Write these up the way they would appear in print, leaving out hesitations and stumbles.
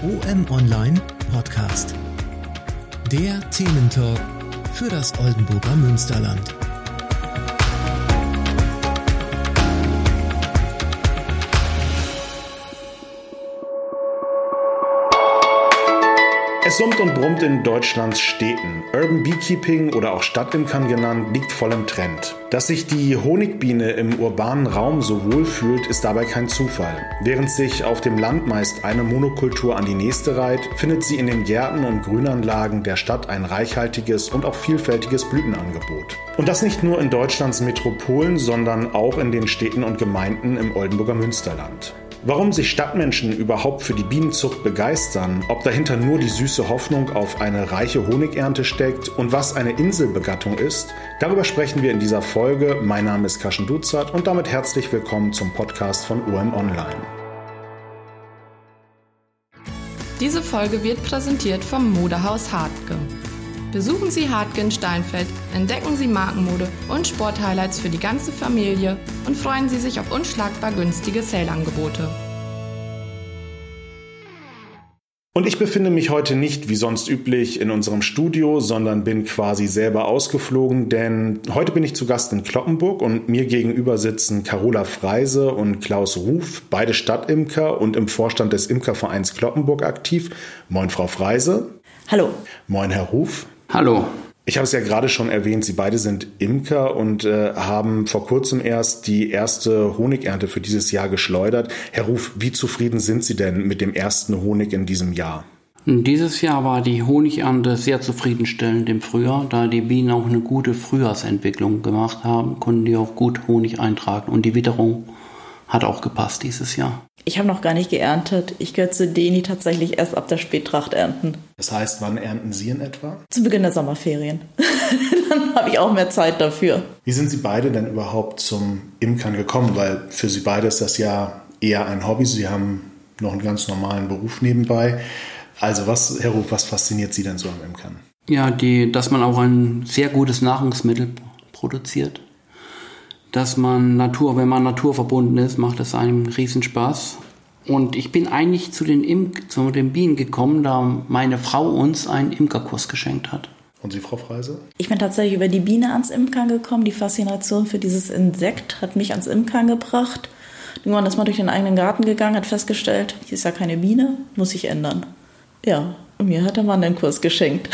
OM Online Podcast. Der Thementalk für das Oldenburger Münsterland. Es summt und brummt in Deutschlands Städten. Urban Beekeeping oder auch Stadtimkern genannt, liegt voll im Trend. Dass sich die Honigbiene im urbanen Raum so wohl fühlt, ist dabei kein Zufall. Während sich auf dem Land meist eine Monokultur an die nächste reiht, findet sie in den Gärten und Grünanlagen der Stadt ein reichhaltiges und auch vielfältiges Blütenangebot. Und das nicht nur in Deutschlands Metropolen, sondern auch in den Städten und Gemeinden im Oldenburger Münsterland. Warum sich Stadtmenschen überhaupt für die Bienenzucht begeistern, ob dahinter nur die süße Hoffnung auf eine reiche Honigernte steckt und was eine Inselbegattung ist, darüber sprechen wir in dieser Folge. Mein Name ist Kaschen Duzat und damit herzlich willkommen zum Podcast von OM Online. Diese Folge wird präsentiert vom Modehaus Hartke. Besuchen Sie Hartke in Steinfeld, entdecken Sie Markenmode und Sporthighlights für die ganze Familie und freuen Sie sich auf unschlagbar günstige Sale-Angebote. Und ich befinde mich heute nicht wie sonst üblich in unserem Studio, sondern bin quasi selber ausgeflogen, denn heute bin ich zu Gast in Cloppenburg und mir gegenüber sitzen Carola Freise und Klaus Ruf, beide Stadtimker und im Vorstand des Imkervereins Cloppenburg aktiv. Moin, Frau Freise. Hallo. Moin, Herr Ruf. Hallo. Ich habe es ja gerade schon erwähnt, Sie beide sind Imker und haben vor kurzem erst die erste Honigernte für dieses Jahr geschleudert. Herr Ruf, wie zufrieden sind Sie denn mit dem ersten Honig in diesem Jahr? Dieses Jahr war die Honigernte sehr zufriedenstellend im Frühjahr. Da die Bienen auch eine gute Frühjahrsentwicklung gemacht haben, konnten die auch gut Honig eintragen. Und die Witterung hat auch gepasst dieses Jahr. Ich habe noch gar nicht geerntet. Ich gehöre zu denen, die tatsächlich erst ab der Spättracht ernten. Das heißt, wann ernten Sie in etwa? Zu Beginn der Sommerferien. Dann habe ich auch mehr Zeit dafür. Wie sind Sie beide denn überhaupt zum Imkern gekommen? Weil für Sie beide ist das ja eher ein Hobby. Sie haben noch einen ganz normalen Beruf nebenbei. Also Herr Ruf, was fasziniert Sie denn so am Imkern? Ja, dass man auch ein sehr gutes Nahrungsmittel produziert. Dass man wenn man naturverbunden ist, macht es einem riesen Spaß. Und ich bin eigentlich zu den Bienen gekommen, da meine Frau uns einen Imkerkurs geschenkt hat. Und Sie, Frau Freise? Ich bin tatsächlich über die Biene ans Imkern gekommen. Die Faszination für dieses Insekt hat mich ans Imkern gebracht. Irgendwann ist man durch den eigenen Garten gegangen, hat festgestellt, hier ist ja keine Biene, muss sich ändern. Ja, und mir hat der Mann den Kurs geschenkt.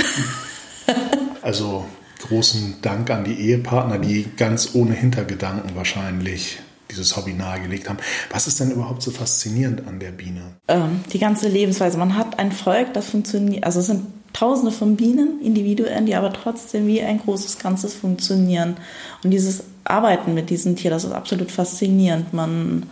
Also großen Dank an die Ehepartner, die ganz ohne Hintergedanken wahrscheinlich dieses Hobby nahegelegt haben. Was ist denn überhaupt so faszinierend an der Biene? Die ganze Lebensweise. Man hat ein Volk, das funktioniert, also es sind Tausende von Bienen, Individuen, die aber trotzdem wie ein großes Ganzes funktionieren. Und dieses Arbeiten mit diesem Tier, das ist absolut faszinierend. Man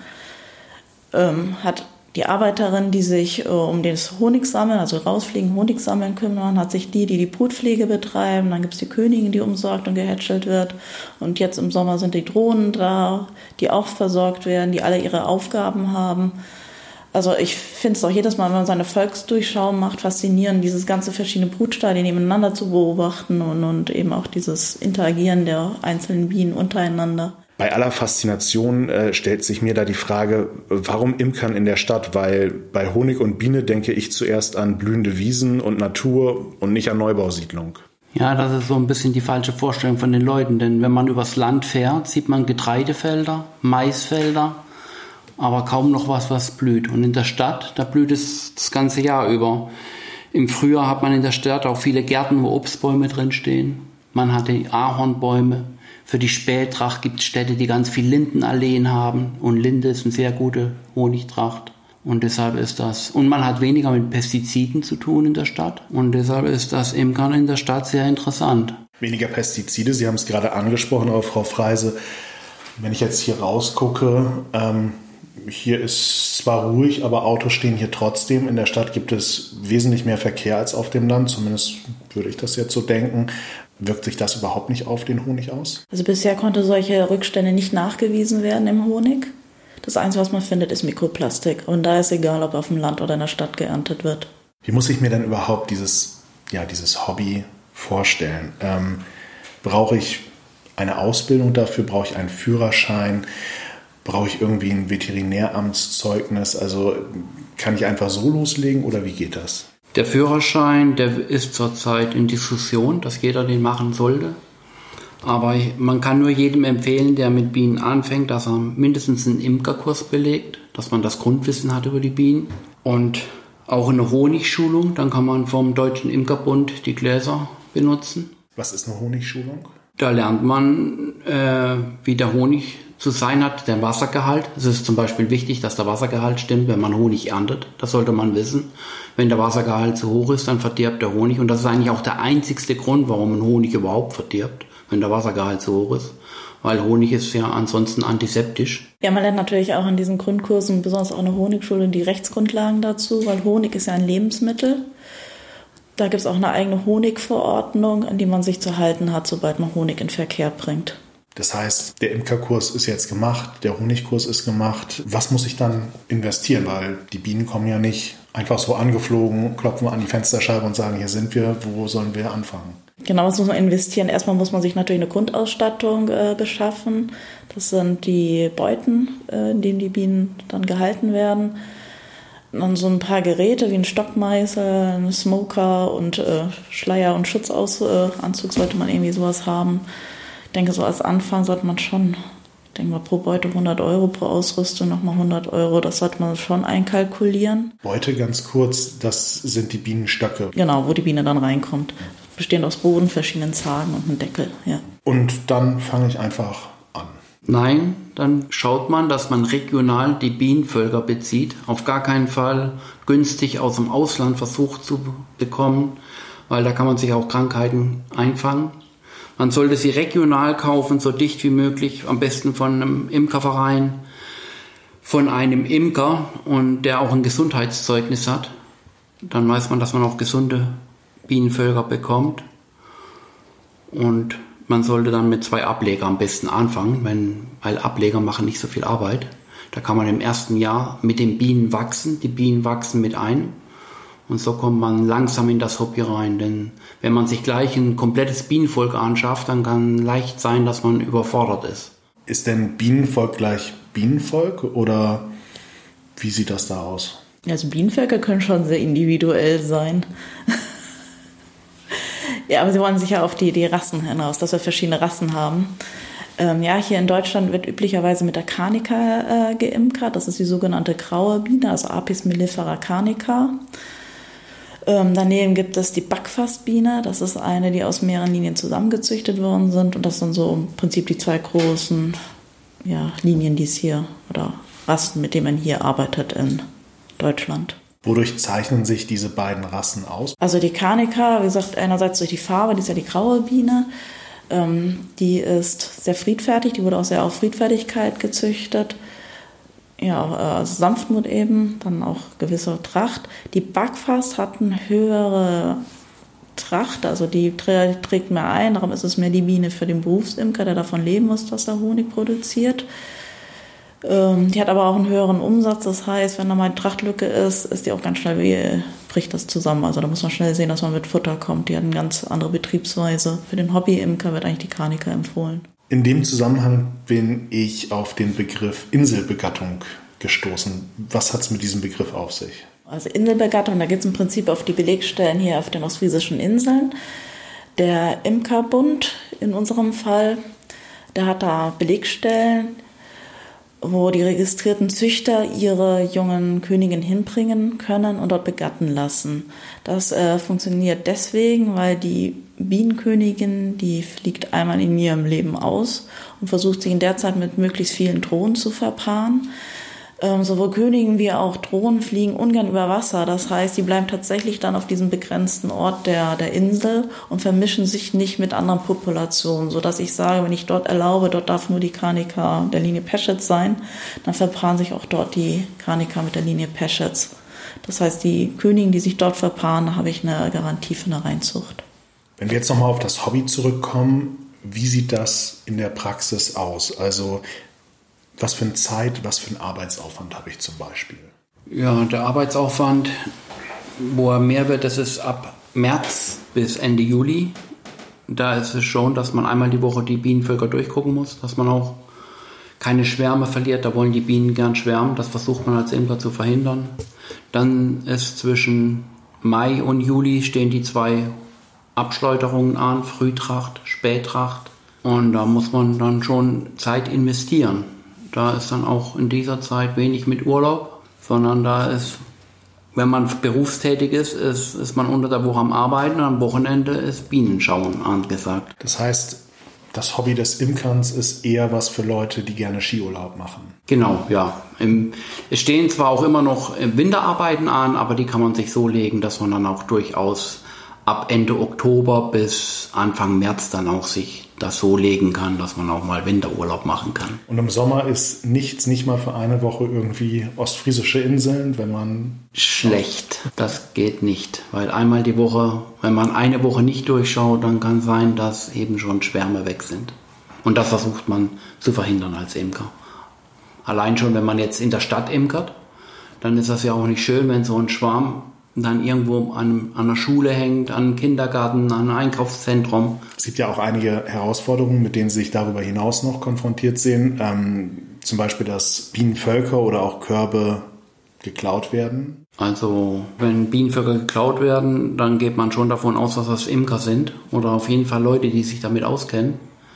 hat die Arbeiterin, die sich um das Honigsammeln, also rausfliegen, Honigsammeln kümmern, hat sich die Brutpflege betreiben, dann gibt es die Königin, die umsorgt und gehätschelt wird und jetzt im Sommer sind die Drohnen da, die auch versorgt werden, die alle ihre Aufgaben haben. Also ich finde es auch jedes Mal, wenn man seine Volksdurchschau macht, faszinierend, dieses ganze verschiedene Brutstadien nebeneinander zu beobachten und eben auch dieses Interagieren der einzelnen Bienen untereinander. Bei aller Faszination stellt sich mir da die Frage, warum Imkern in der Stadt? Weil bei Honig und Biene denke ich zuerst an blühende Wiesen und Natur und nicht an Neubausiedlung. Ja, das ist so ein bisschen die falsche Vorstellung von den Leuten, denn wenn man übers Land fährt, sieht man Getreidefelder, Maisfelder, aber kaum noch was blüht. Und in der Stadt, da blüht es das ganze Jahr über. Im Frühjahr hat man in der Stadt auch viele Gärten, wo Obstbäume drinstehen. Man hat die Ahornbäume. Für die Spättracht gibt es Städte, die ganz viel Lindenalleen haben. Und Linde ist eine sehr gute Honigtracht. Und deshalb ist das. Und man hat weniger mit Pestiziden zu tun in der Stadt. Und deshalb ist das Imkern in der Stadt sehr interessant. Weniger Pestizide, Sie haben es gerade angesprochen, aber Frau Freise, wenn ich jetzt hier rausgucke, hier ist zwar ruhig, aber Autos stehen hier trotzdem. In der Stadt gibt es wesentlich mehr Verkehr als auf dem Land. Zumindest würde ich das jetzt so denken. Wirkt sich das überhaupt nicht auf den Honig aus? Also bisher konnte solche Rückstände nicht nachgewiesen werden im Honig. Das Einzige, was man findet, ist Mikroplastik. Und da ist egal, ob auf dem Land oder in der Stadt geerntet wird. Wie muss ich mir denn überhaupt dieses Hobby vorstellen? Brauche ich eine Ausbildung dafür? Brauche ich einen Führerschein? Brauche ich irgendwie ein Veterinäramtszeugnis? Also kann ich einfach so loslegen oder wie geht das? Der Führerschein, der ist zurzeit in Diskussion, dass jeder den machen sollte. Aber man kann nur jedem empfehlen, der mit Bienen anfängt, dass er mindestens einen Imkerkurs belegt, dass man das Grundwissen hat über die Bienen. Und auch eine Honigschulung, dann kann man vom Deutschen Imkerbund die Gläser benutzen. Was ist eine Honigschulung? Da lernt man, wie der Honig zu sein hat, der Wassergehalt. Es ist zum Beispiel wichtig, dass der Wassergehalt stimmt, wenn man Honig erntet. Das sollte man wissen. Wenn der Wassergehalt zu hoch ist, dann verdirbt der Honig. Und das ist eigentlich auch der einzigste Grund, warum ein Honig überhaupt verdirbt, wenn der Wassergehalt zu hoch ist. Weil Honig ist ja ansonsten antiseptisch. Ja, man lernt natürlich auch in diesen Grundkursen, besonders auch in der Honigschule, die Rechtsgrundlagen dazu, weil Honig ist ja ein Lebensmittel. Da gibt es auch eine eigene Honigverordnung, an die man sich zu halten hat, sobald man Honig in Verkehr bringt. Das heißt, der Imkerkurs ist jetzt gemacht, der Honigkurs ist gemacht. Was muss ich dann investieren? Weil die Bienen kommen ja nicht einfach so angeflogen, klopfen an die Fensterscheibe und sagen, hier sind wir, wo sollen wir anfangen? Genau, das muss man investieren. Erstmal muss man sich natürlich eine Grundausstattung beschaffen. Das sind die Beuten, in denen die Bienen dann gehalten werden. Dann so ein paar Geräte wie ein Stockmeißel, ein Smoker und Schleier und Schutzanzug sollte man irgendwie sowas haben. Ich denke, so als Anfang sollte man schon, ich denke mal pro Beute 100 Euro, pro Ausrüstung nochmal 100 Euro, das sollte man schon einkalkulieren. Beute ganz kurz, das sind die Bienenstöcke. Genau, wo die Biene dann reinkommt. Bestehend aus Boden, verschiedenen Zagen und einem Deckel, ja. Und dann fange ich einfach an. Nein, dann schaut man, dass man regional die Bienenvölker bezieht. Auf gar keinen Fall günstig aus dem Ausland versucht zu bekommen, weil da kann man sich auch Krankheiten einfangen. Man sollte sie regional kaufen, so dicht wie möglich, am besten von einem Imkerverein, von einem Imker und der auch ein Gesundheitszeugnis hat. Dann weiß man, dass man auch gesunde Bienenvölker bekommt. Und man sollte dann mit 2 Ableger am besten anfangen, weil Ableger machen nicht so viel Arbeit. Da kann man im ersten Jahr mit den Bienen wachsen, die Bienen wachsen mit einem. Und so kommt man langsam in das Hobby rein. Denn wenn man sich gleich ein komplettes Bienenvolk anschafft, dann kann leicht sein, dass man überfordert ist. Ist denn Bienenvolk gleich Bienenvolk oder wie sieht das da aus? Also Bienenvölker können schon sehr individuell sein. Ja, aber sie wollen sicher auf die Rassen hinaus, dass wir verschiedene Rassen haben. Ja, hier in Deutschland wird üblicherweise mit der Carnica geimkert. Das ist die sogenannte graue Biene, also Apis mellifera carnica. Daneben gibt es die Backfassbiene. Das ist eine, die aus mehreren Linien zusammengezüchtet worden sind. Und das sind so im Prinzip die 2 großen Linien, die es hier, oder Rassen, mit denen man hier arbeitet in Deutschland. Wodurch zeichnen sich diese beiden Rassen aus? Also die Carnica, wie gesagt, einerseits durch die Farbe, die ist ja die graue Biene. Die ist sehr friedfertig, die wurde auch sehr auf Friedfertigkeit gezüchtet. Ja, also Sanftmut eben, dann auch gewisse Tracht. Die Backfass hat eine höhere Tracht, also die trägt mehr ein, darum ist es mehr die Biene für den Berufsimker, der davon leben muss, dass er Honig produziert. Die hat aber auch einen höheren Umsatz, das heißt, wenn da mal eine Trachtlücke ist die auch ganz schnell, bricht das zusammen. Also da muss man schnell sehen, dass man mit Futter kommt. Die hat eine ganz andere Betriebsweise. Für den Hobbyimker wird eigentlich die Carnica empfohlen. In dem Zusammenhang bin ich auf den Begriff Inselbegattung gestoßen. Was hat es mit diesem Begriff auf sich? Also Inselbegattung, da geht es im Prinzip auf die Belegstellen hier auf den ostfriesischen Inseln. Der Imkerbund in unserem Fall, der hat da Belegstellen, wo die registrierten Züchter ihre jungen Königinnen hinbringen können und dort begatten lassen. Das funktioniert deswegen, weil die Bienenkönigin, die fliegt einmal in ihrem Leben aus und versucht sich in der Zeit mit möglichst vielen Drohnen zu verpaaren. Sowohl Königinnen wie auch Drohnen fliegen ungern über Wasser. Das heißt, die bleiben tatsächlich dann auf diesem begrenzten Ort der Insel und vermischen sich nicht mit anderen Populationen, sodass ich sage, wenn ich dort erlaube, dort darf nur die Carnica der Linie Peschetz sein, dann verpaaren sich auch dort die Carnica mit der Linie Peschetz. Das heißt, die Königinnen, die sich dort verpaaren, da habe ich eine Garantie für eine Reinzucht. Wenn wir jetzt nochmal auf das Hobby zurückkommen, wie sieht das in der Praxis aus? Also was für eine Zeit, was für einen Arbeitsaufwand habe ich zum Beispiel? Ja, der Arbeitsaufwand, wo er mehr wird, das ist ab März bis Ende Juli. Da ist es schon, dass man einmal die Woche die Bienenvölker durchgucken muss, dass man auch keine Schwärme verliert. Da wollen die Bienen gern schwärmen. Das versucht man als Imker zu verhindern. Dann ist zwischen Mai und Juli stehen die 2 Abschleuderungen an, Frühtracht, Spättracht. Und da muss man dann schon Zeit investieren. Da ist dann auch in dieser Zeit wenig mit Urlaub, sondern da ist, wenn man berufstätig ist man unter der Woche am Arbeiten und am Wochenende ist Bienenschauen angesagt. Das heißt, das Hobby des Imkerns ist eher was für Leute, die gerne Skiurlaub machen. Genau, ja. Es stehen zwar auch immer noch Winterarbeiten an, aber die kann man sich so legen, dass man dann auch durchaus ab Ende Oktober bis Anfang März dann auch sich das so legen kann, dass man auch mal Winterurlaub machen kann. Und im Sommer ist nicht mal für eine Woche irgendwie ostfriesische Inseln, wenn man... Schlecht, das geht nicht, weil einmal die Woche, wenn man eine Woche nicht durchschaut, dann kann sein, dass eben schon Schwärme weg sind. Und das versucht man zu verhindern als Imker. Allein schon, wenn man jetzt in der Stadt imkert, dann ist das ja auch nicht schön, wenn so ein Schwarm dann irgendwo an einer Schule hängt, an einem Kindergarten, an einem Einkaufszentrum. Es gibt ja auch einige Herausforderungen, mit denen Sie sich darüber hinaus noch konfrontiert sehen. Zum Beispiel, dass Bienenvölker oder auch Körbe geklaut werden. Also wenn Bienenvölker geklaut werden, dann geht man schon davon aus, dass das Imker sind oder auf jeden Fall Leute, die sich damit auskennen.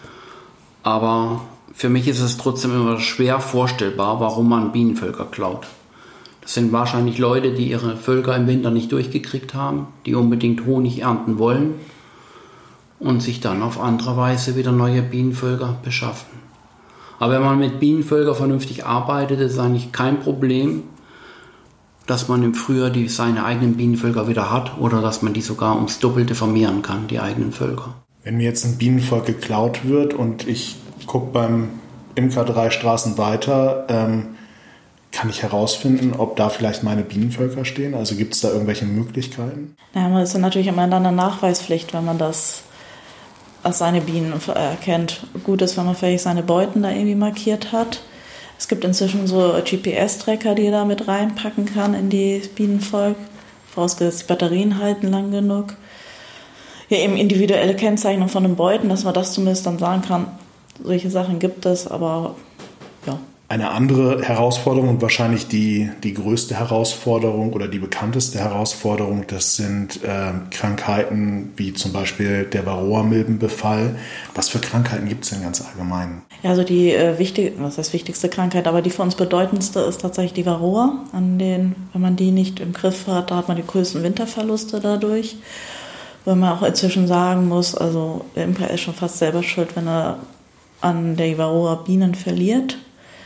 Aber für mich ist es trotzdem immer schwer vorstellbar, warum man Bienenvölker klaut. Das sind wahrscheinlich Leute, die ihre Völker im Winter nicht durchgekriegt haben, die unbedingt Honig ernten wollen und sich dann auf andere Weise wieder neue Bienenvölker beschaffen. Aber wenn man mit Bienenvölkern vernünftig arbeitet, ist es eigentlich kein Problem, dass man im Frühjahr seine eigenen Bienenvölker wieder hat oder dass man die sogar ums Doppelte vermehren kann, die eigenen Völker. Wenn mir jetzt ein Bienenvolk geklaut wird und ich gucke beim Imker 3 Straßen weiter, kann ich herausfinden, ob da vielleicht meine Bienenvölker stehen? Also gibt es da irgendwelche Möglichkeiten? Ja, man ist ja natürlich immer dann eine Nachweispflicht, wenn man das als seine Bienen erkennt. Gut ist, wenn man vielleicht seine Beuten da irgendwie markiert hat. Es gibt inzwischen so GPS-Tracker, die da mit reinpacken kann in die Bienenvolk. Vorausgesetzt, die Batterien halten lang genug. Ja, eben individuelle Kennzeichnung von den Beuten, dass man das zumindest dann sagen kann, solche Sachen gibt es, aber ja. Eine andere Herausforderung und wahrscheinlich die größte Herausforderung oder die bekannteste Herausforderung, das sind Krankheiten wie zum Beispiel der Varroa-Milbenbefall. Was für Krankheiten gibt es denn ganz allgemein? Ja, also die wichtigste Krankheit, aber die für uns bedeutendste ist tatsächlich die Varroa. Wenn man die nicht im Griff hat, da hat man die größten Winterverluste dadurch. Weil man auch inzwischen sagen muss, also der Imker ist schon fast selber schuld, wenn er an der Varroa Bienen verliert.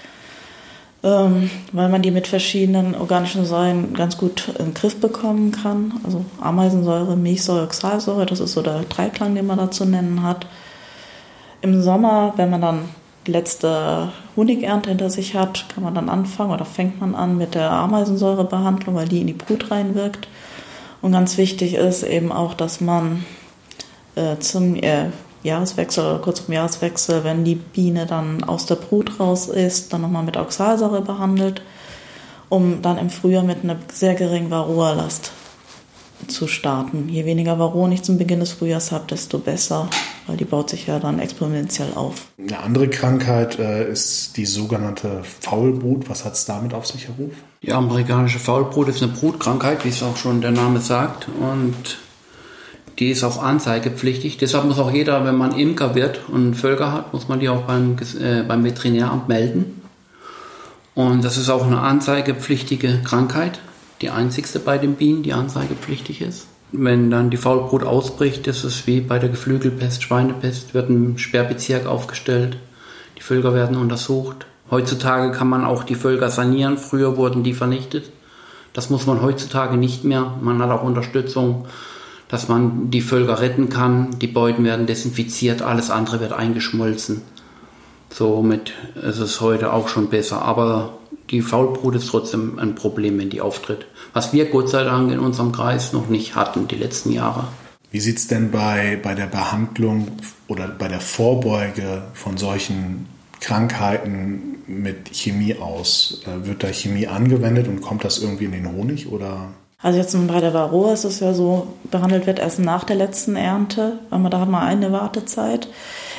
Weil man die mit verschiedenen organischen Säuren ganz gut in den Griff bekommen kann. Also Ameisensäure, Milchsäure, Oxalsäure, das ist so der Dreiklang, den man da zu nennen hat. Im Sommer, wenn man dann die letzte Honigernte hinter sich hat, kann man dann anfangen oder fängt man an mit der Ameisensäurebehandlung, weil die in die Brut reinwirkt. Und ganz wichtig ist eben auch, dass man zum Jahreswechsel oder kurz vor dem Jahreswechsel, wenn die Biene dann aus der Brut raus ist, dann nochmal mit Oxalsäure behandelt, um dann im Frühjahr mit einer sehr geringen Varroa-Last zu starten. Je weniger Varroa ich zum Beginn des Frühjahrs habe, desto besser, weil die baut sich ja dann exponentiell auf. Eine andere Krankheit ist die sogenannte Faulbrut. Was hat es damit auf sich, Herr Ruf? Die amerikanische Faulbrut ist eine Brutkrankheit, wie es auch schon der Name sagt, und die ist auch anzeigepflichtig. Deshalb muss auch jeder, wenn man Imker wird und Völker hat, muss man die auch beim Veterinäramt melden. Und das ist auch eine anzeigepflichtige Krankheit, die einzigste bei den Bienen, die anzeigepflichtig ist. Wenn dann die Faulbrut ausbricht, ist es wie bei der Geflügelpest, Schweinepest, wird ein Sperrbezirk aufgestellt, die Völker werden untersucht. Heutzutage kann man auch die Völker sanieren, früher wurden die vernichtet. Das muss man heutzutage nicht mehr. Man hat auch Unterstützung, dass man die Völker retten kann, die Beuten werden desinfiziert, alles andere wird eingeschmolzen. Somit ist es heute auch schon besser, aber die Faulbrut ist trotzdem ein Problem, wenn die auftritt. Was wir Gott sei Dank in unserem Kreis noch nicht hatten die letzten Jahre. Wie sieht es denn bei der Behandlung oder bei der Vorbeuge von solchen Krankheiten mit Chemie aus? Wird da Chemie angewendet und kommt das irgendwie in den Honig oder? Also jetzt bei der Varroa ist es ja so, behandelt wird erst nach der letzten Ernte, weil da hat man eine Wartezeit.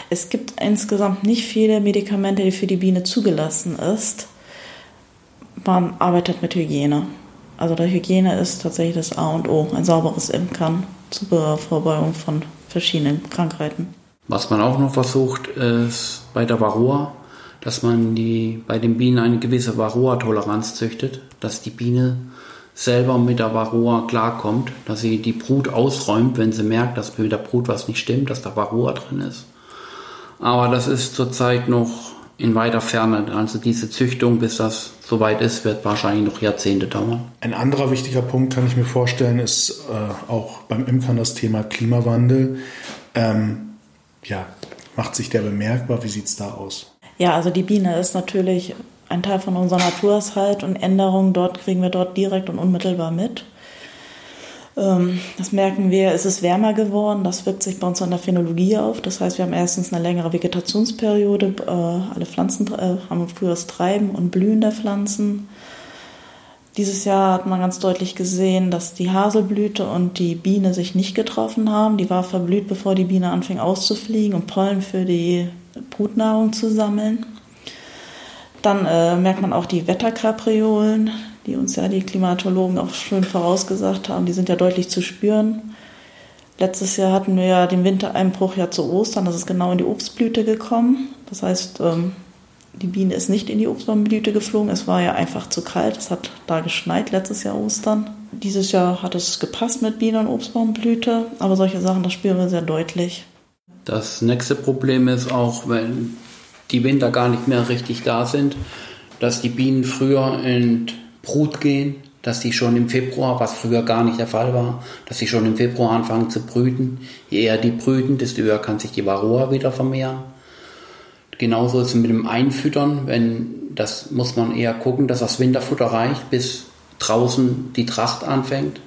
Es gibt insgesamt nicht viele Medikamente, die für die Biene zugelassen ist. Man arbeitet mit Hygiene. Also der Hygiene ist tatsächlich das A und O, ein sauberes Imkern zur Vorbeugung von verschiedenen Krankheiten. Was man auch noch versucht, ist bei der Varroa, dass man bei den Bienen eine gewisse Varroa-Toleranz züchtet, dass die Biene selber mit der Varroa klarkommt, dass sie die Brut ausräumt, wenn sie merkt, dass mit der Brut was nicht stimmt, dass da Varroa drin ist. Aber das ist zurzeit noch in weiter Ferne. Also diese Züchtung, bis das soweit ist, wird wahrscheinlich noch Jahrzehnte dauern. Ein anderer wichtiger Punkt, kann ich mir vorstellen, ist auch beim Imkern das Thema Klimawandel. Macht sich der bemerkbar? Wie sieht es da aus? Ja, also die Biene ist natürlich ein Teil von unserem Naturhaushalt und Änderungen kriegen wir dort direkt und unmittelbar mit. Das merken wir, es ist wärmer geworden, das wirkt sich bei uns an der Phänologie auf. Das heißt, wir haben erstens eine längere Vegetationsperiode, alle Pflanzen haben früheres Treiben und Blühen der Pflanzen. Dieses Jahr hat man ganz deutlich gesehen, dass die Haselblüte und die Biene sich nicht getroffen haben. Die war verblüht, bevor die Biene anfing auszufliegen und Pollen für die Brutnahrung zu sammeln. Dann merkt man auch die Wetterkapriolen, die uns ja die Klimatologen auch schön vorausgesagt haben. Die sind ja deutlich zu spüren. Letztes Jahr hatten wir ja den Wintereinbruch zu Ostern. Das ist genau in die Obstblüte gekommen. Das heißt, die Biene ist nicht in die Obstbaumblüte geflogen. Es war ja einfach zu kalt. Es hat da geschneit letztes Jahr Ostern. Dieses Jahr hat es gepasst mit Biene und Obstbaumblüte. Aber solche Sachen, das spüren wir sehr deutlich. Das nächste Problem ist auch, wenn die Winter gar nicht mehr richtig da sind, dass die Bienen früher in Brut gehen, dass die schon im Februar, was früher gar nicht der Fall war, dass sie schon im Februar anfangen zu brüten. Je eher die brüten, desto höher kann sich die Varroa wieder vermehren. Genauso ist es mit dem Einfüttern. Das muss man eher gucken, dass das Winterfutter reicht, bis draußen die Tracht anfängt.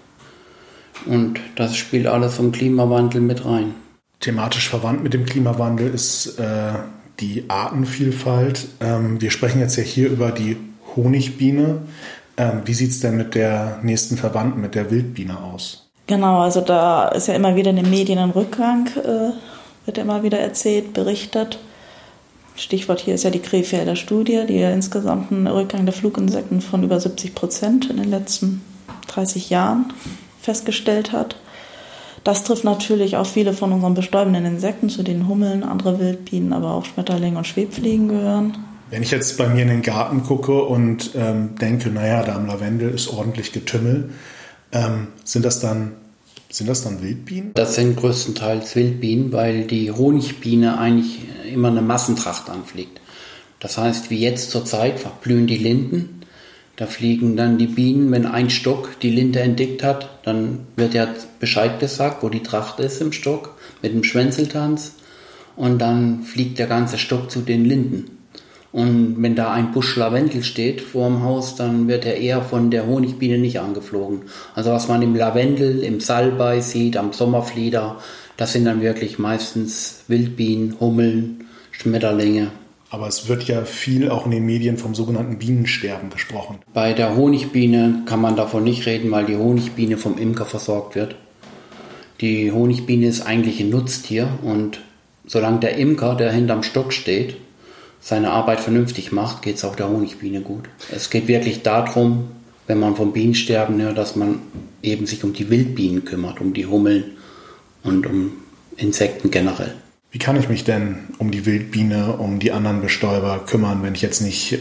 Und das spielt alles vom Klimawandel mit rein. Thematisch verwandt mit dem Klimawandel ist die Artenvielfalt. Wir sprechen jetzt ja hier über die Honigbiene. Wie sieht es denn mit der nächsten Verwandten, mit der Wildbiene aus? Genau, also da ist ja immer wieder in den Medien ein Rückgang, wird ja immer wieder erzählt, berichtet. Stichwort hier ist ja die Krefelder Studie, die ja insgesamt einen Rückgang der Fluginsekten von über 70% in den letzten 30 Jahren festgestellt hat. Das trifft natürlich auch viele von unseren bestäubenden Insekten, zu denen Hummeln, andere Wildbienen, aber auch Schmetterlinge und Schwebfliegen gehören. Wenn ich jetzt bei mir in den Garten gucke und denke, da am Lavendel ist ordentlich Getümmel, sind das dann Wildbienen? Das sind größtenteils Wildbienen, weil die Honigbiene eigentlich immer eine Massentracht anfliegt. Das heißt, wie jetzt zur Zeit verblühen die Linden. Da fliegen dann die Bienen, wenn ein Stock die Linde entdeckt hat, dann wird ja Bescheid gesagt, wo die Tracht ist im Stock, mit dem Schwänzeltanz. Und dann fliegt der ganze Stock zu den Linden. Und wenn da ein Busch Lavendel steht vor dem Haus, dann wird er eher von der Honigbiene nicht angeflogen. Also was man im Lavendel, im Salbei sieht, am Sommerflieder, das sind dann wirklich meistens Wildbienen, Hummeln, Schmetterlinge. Aber es wird ja viel auch in den Medien vom sogenannten Bienensterben gesprochen. Bei der Honigbiene kann man davon nicht reden, weil die Honigbiene vom Imker versorgt wird. Die Honigbiene ist eigentlich ein Nutztier und solange der Imker, der hinterm Stock steht, seine Arbeit vernünftig macht, geht es auch der Honigbiene gut. Es geht wirklich darum, wenn man vom Bienensterben hört, dass man eben sich um die Wildbienen kümmert, um die Hummeln und um Insekten generell. Wie kann ich mich denn um die Wildbiene, um die anderen Bestäuber kümmern, wenn ich jetzt nicht,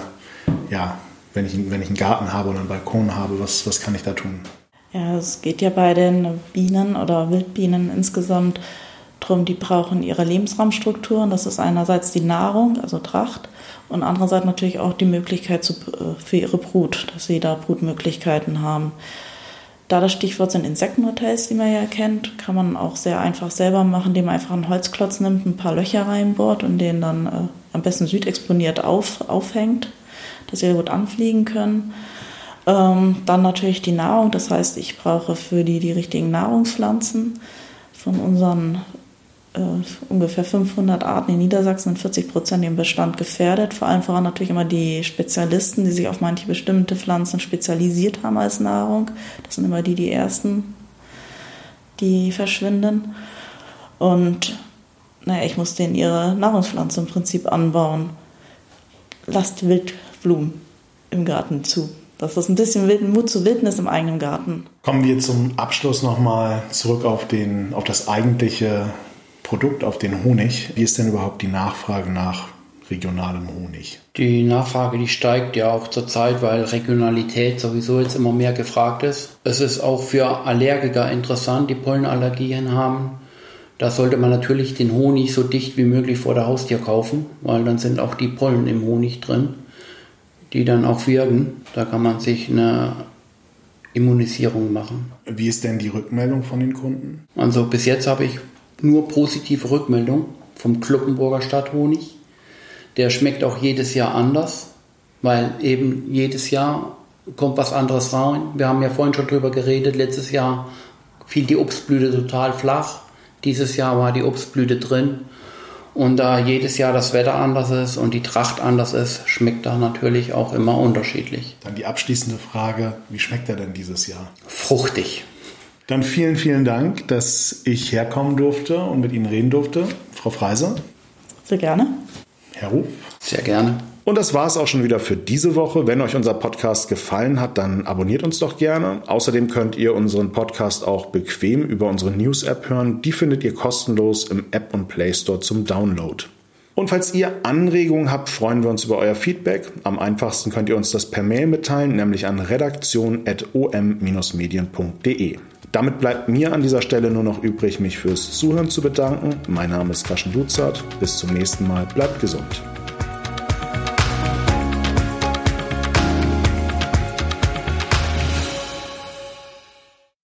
wenn ich einen Garten habe oder einen Balkon habe, was kann ich da tun? Ja, es geht ja bei den Bienen oder Wildbienen insgesamt darum, die brauchen ihre Lebensraumstrukturen. Das ist einerseits die Nahrung, also Tracht, und andererseits natürlich auch die Möglichkeit für ihre Brut, dass sie da Brutmöglichkeiten haben. Da das Stichwort sind Insektenhotels, die man ja kennt, kann man auch sehr einfach selber machen, indem man einfach einen Holzklotz nimmt, ein paar Löcher reinbohrt und den dann am besten südexponiert aufhängt, dass sie gut anfliegen können. Dann natürlich die Nahrung, das heißt, ich brauche für die richtigen Nahrungspflanzen. Von unseren ungefähr 500 Arten in Niedersachsen sind 40% im Bestand gefährdet. Vor allem voran natürlich immer die Spezialisten, die sich auf manche bestimmte Pflanzen spezialisiert haben als Nahrung. Das sind immer die ersten, die verschwinden. Und ich muss denen ihre Nahrungspflanze im Prinzip anbauen. Lasst Wildblumen im Garten zu. Das ist ein bisschen Mut zur Wildnis im eigenen Garten. Kommen wir zum Abschluss nochmal zurück auf das eigentliche Produkt, auf den Honig. Wie ist denn überhaupt die Nachfrage nach regionalem Honig? Die Nachfrage, die steigt ja auch zurzeit, weil Regionalität sowieso jetzt immer mehr gefragt ist. Es ist auch für Allergiker interessant, die Pollenallergien haben. Da sollte man natürlich den Honig so dicht wie möglich vor der Haustür kaufen, weil dann sind auch die Pollen im Honig drin, die dann auch wirken. Da kann man sich eine Immunisierung machen. Wie ist denn die Rückmeldung von den Kunden? Also bis jetzt habe ich nur positive Rückmeldung vom Cloppenburger Stadthonig. Der schmeckt auch jedes Jahr anders, weil eben jedes Jahr kommt was anderes rein. Wir haben ja vorhin schon drüber geredet, letztes Jahr fiel die Obstblüte total flach. Dieses Jahr war die Obstblüte drin. Und da jedes Jahr das Wetter anders ist und die Tracht anders ist, schmeckt er natürlich auch immer unterschiedlich. Dann die abschließende Frage, wie schmeckt er denn dieses Jahr? Fruchtig. Dann vielen, vielen Dank, dass ich herkommen durfte und mit Ihnen reden durfte. Frau Freiser. Sehr gerne. Herr Ruf. Sehr gerne. Und das war es auch schon wieder für diese Woche. Wenn euch unser Podcast gefallen hat, dann abonniert uns doch gerne. Außerdem könnt ihr unseren Podcast auch bequem über unsere News-App hören. Die findet ihr kostenlos im App- und Play Store zum Download. Und falls ihr Anregungen habt, freuen wir uns über euer Feedback. Am einfachsten könnt ihr uns das per Mail mitteilen, nämlich an redaktion@om-medien.de. Damit bleibt mir an dieser Stelle nur noch übrig, mich fürs Zuhören zu bedanken. Mein Name ist Kaschen Luzert. Bis zum nächsten Mal. Bleibt gesund.